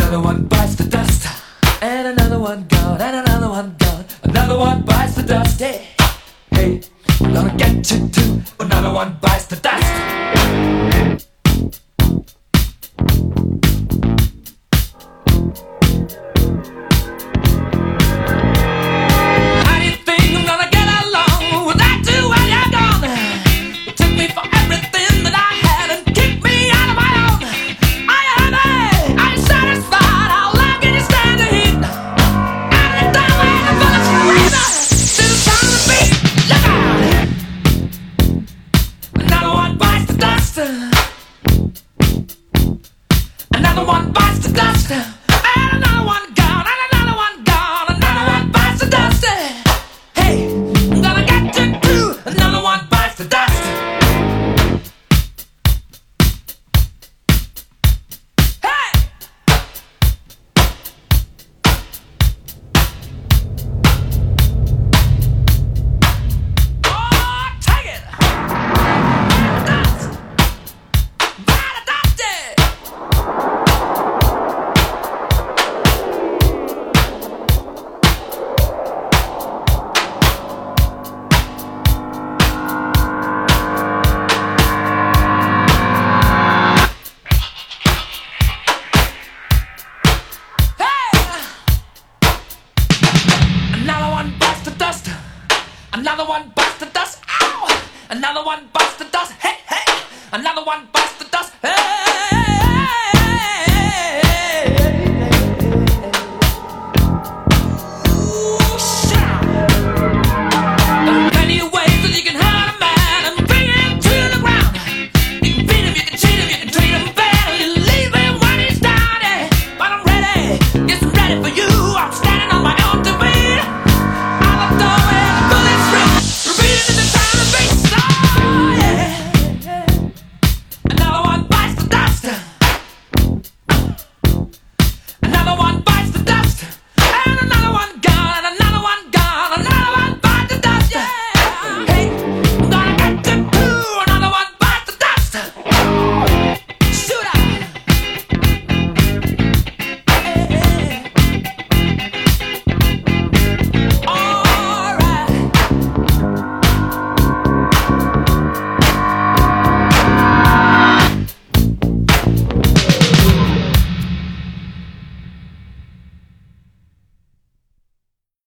Another one bites the dust, and another one gone, and another one gone. Another one bites the dust. Hey, hey, I'm gonna get you too. Another one bites the dust. Another one bites the dust, and another one gone, and another one gone. Another one bites the dust. Hey, I'm gonna get you too. Another one bites the dust. Hey, oh, take it. Dust. Bite the dust. Another one bites the dust. Another one bites the dust. Ow! Another one bites the dust. Hey, hey! Another one bites the dust. Hey!